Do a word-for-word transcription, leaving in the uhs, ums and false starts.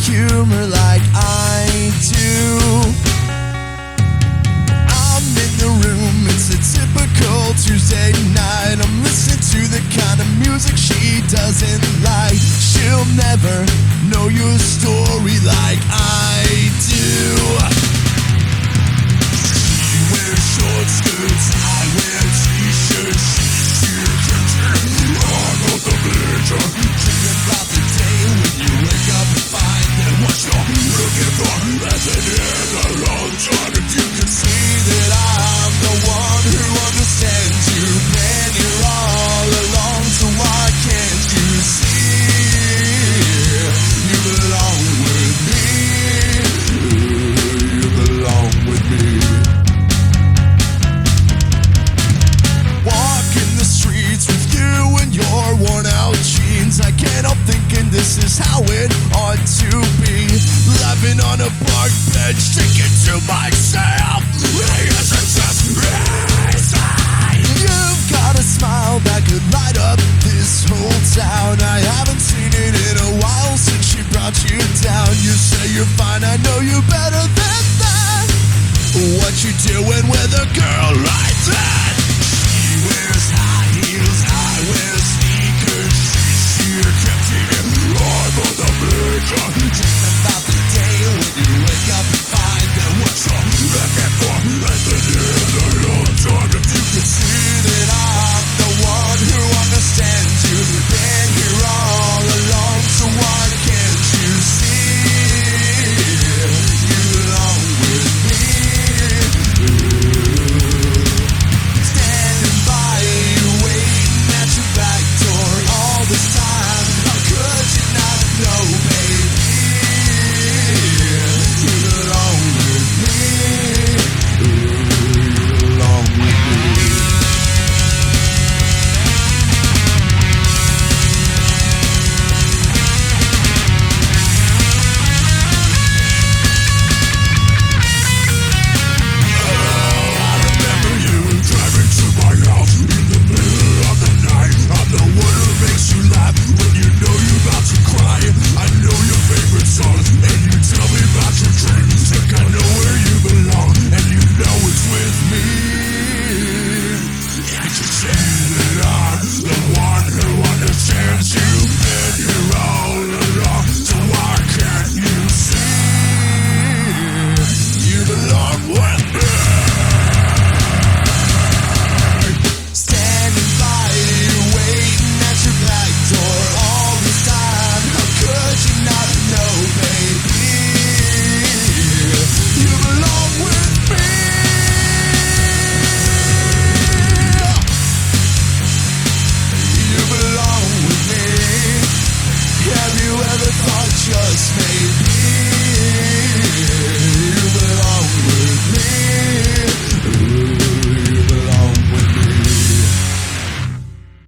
humor like I do. I'm in the room, it's a typical Tuesday night. I'm listening to the kind of music she doesn't like. She'll never know your story like I do. She wears short skirts, I wear t-shirts. She's too kitchen, on the bleacher. Dreaming about the day when you wake up and find that what you're looking for hasn't in a long time. If you can see that I'm the one who understands you, man, you're all along, so why can't you see? You belong with me. You belong with me. Walking the streets with you and your worn out jeans, I can't help thinking this is how it ought to be. Laughing on a park bench, thinking to myself, you've got a smile that could light up this whole town. I haven't seen it in a while since she brought you down. You say you're fine, I know you better than that. What you doing with a girl like that?